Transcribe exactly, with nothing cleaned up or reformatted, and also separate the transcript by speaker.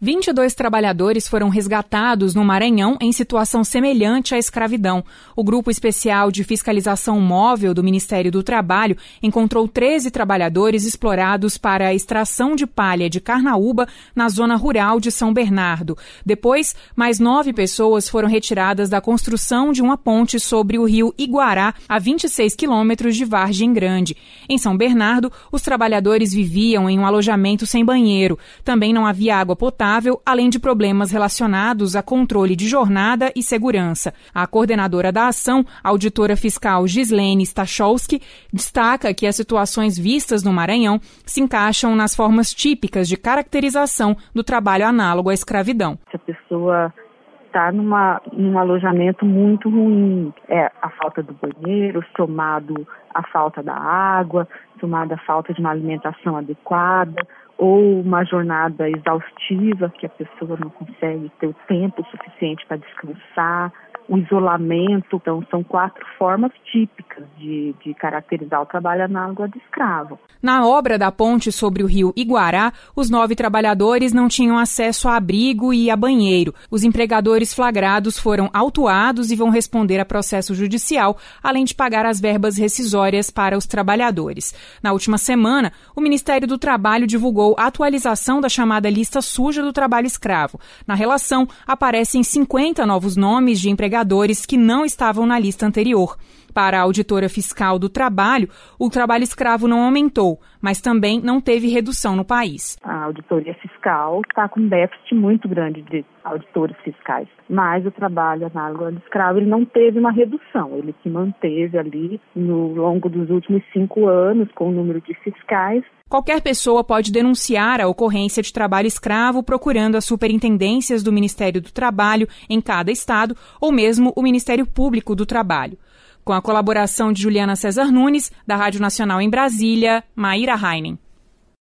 Speaker 1: vinte e dois trabalhadores foram resgatados no Maranhão em situação semelhante à escravidão. O Grupo Especial de Fiscalização Móvel do Ministério do Trabalho encontrou treze trabalhadores explorados para a extração de palha de carnaúba na zona rural de São Bernardo. Depois, mais nove pessoas foram retiradas da construção de uma ponte sobre o rio Iguará, a vinte e seis quilômetros de Vargem Grande. Em São Bernardo, os trabalhadores viviam em um alojamento sem banheiro. Também não havia água potável, além de problemas relacionados a controle de jornada e segurança. A coordenadora da ação, a auditora fiscal Gislene Stachowski, destaca que as situações vistas no Maranhão se encaixam nas formas típicas de caracterização do trabalho análogo à escravidão.
Speaker 2: Se a pessoa está num alojamento muito ruim, é a falta do banheiro, somado à falta da água, somado à falta de uma alimentação adequada, ou uma jornada exaustiva, que a pessoa não consegue ter o tempo suficiente para descansar, o isolamento. Então, são quatro formas típicas de, de caracterizar o trabalho análogo ao de escravo.
Speaker 1: Na obra da ponte sobre o rio Iguará, os nove trabalhadores não tinham acesso a abrigo e a banheiro. Os empregadores flagrados foram autuados e vão responder a processo judicial, além de pagar as verbas rescisórias para os trabalhadores. Na última semana, o Ministério do Trabalho divulgou a atualização da chamada lista suja do trabalho escravo. Na relação, aparecem cinquenta novos nomes de empregadores que não estavam na lista anterior. Para a auditora fiscal do trabalho, o trabalho escravo não aumentou, mas também não teve redução no país.
Speaker 2: A auditoria fiscal está com um déficit muito grande de auditores fiscais, mas o trabalho análogo ao escravo ele não teve uma redução, ele se manteve ali no longo dos últimos cinco anos com o número de fiscais.
Speaker 1: Qualquer pessoa pode denunciar a ocorrência de trabalho escravo procurando as superintendências do Ministério do Trabalho em cada estado ou mesmo o Ministério Público do Trabalho. Com a colaboração de Juliana César Nunes, da Rádio Nacional em Brasília, Maíra Heinen.